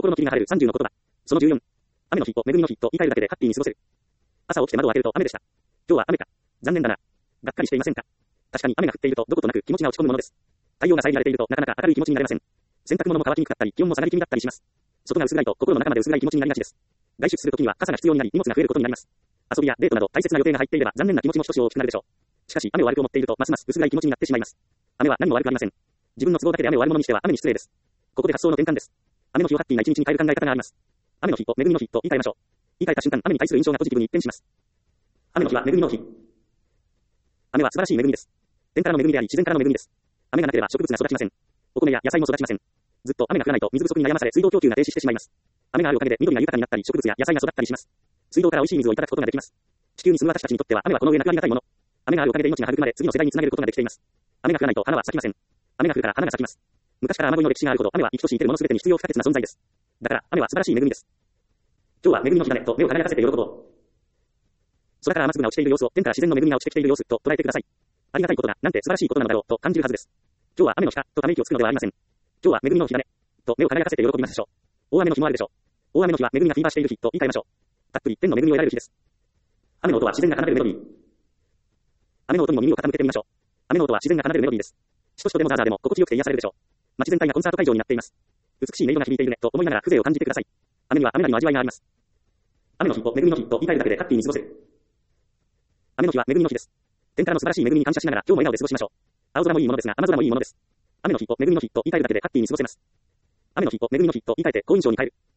心の霧が晴れる30の言葉。その14。雨の日と恵みの日と言い換えるだけでハッピーに過ごせる。朝起きて窓を開けると雨でした。今日は雨か。残念だな。がっかりしていませんか。確かに雨が降っているとどことなく気持ちが落ち込むものです。太陽が遮られているとなかなか明るい気持ちになれません。洗濯物も乾きにくかったり、気温も下がり気味だったりします。外が薄暗いと心の中まで薄暗い気持ちになりがちです。外出するときには傘が必要になり荷物が増えることになります。遊びやデートなど大切な予定が入っていれば残念な気持ちも少し大きくなるでしょう。しかし雨を悪く思っているとますます薄暗い気持ちになってしまいます。雨は何も悪くありません。自分の都合だけで雨を悪者にしては雨に失礼です。ここで発想の転換です。雨の日をハッピーな一日に変える考え方があります。雨の日と恵みの日と言い換えましょう。言い換えた瞬間、雨に対する印象がポジティブに一転します。雨の日は恵みの日。雨は素晴らしい恵みです。天からの恵みであり自然からの恵みです。雨がなければ植物が育ちません。お米や野菜も育ちません。ずっと雨が降らないと水不足に悩まされ水道供給が停止してしまいます。雨があるおかげで緑が豊かになったり植物や野菜が育ったりします。水道から美味しい水をいただくことができます。地球に住む私たちにとっては雨はこの上なくありがたいもの。雨があるおかげで命が育まれ次の世代につなげることができています。雨が降らないと花は咲きません。雨が降るから花が咲きます。昔から雨乞いの歴史があるほど雨は生きとし生けるものすべてに必要不可欠な存在です。だから雨は素晴らしい恵みです。今日は恵みの日だねと目を輝かせて喜ぼう。空から雨粒が落ちている様子を天から自然の恵みが落ちてきている様子と捉えてください。ありがたいことだ、なんて素晴らしいことなのだろうと感じるはずです。今日は雨の日かとため息をつくのではありません。今日は恵みの日だねと目を輝かせて喜びますでしょう。大雨の日もあるでしょう。大雨の日は恵みがフィーバーしている日と言い換えましょう。たっぷり天の恵みを得られる日です。雨の音は自然が奏でるメロディー。雨の音にも耳を傾けてみましょう。雨の音は自然が奏でるメロディーです。しとしとでもザーザーでも心地よくて癒されるでしょう。街全体がコンサート会場になっています。美しい音色が響いているねと思いながら風情を感じてください。雨には雨なりの味わいがあります。雨の日と恵みの日と言い換えるだけでハッピーに過ごせる。雨の日は恵みの日です。天からの素晴らしい恵みに感謝しながら今日も笑顔で過ごしましょう。青空もいいものですが雨空もいいものです。雨の日と恵みの日と言い換えるだけでハッピーに過ごせます。雨の日と恵みの日と言い換えて好印象に変える。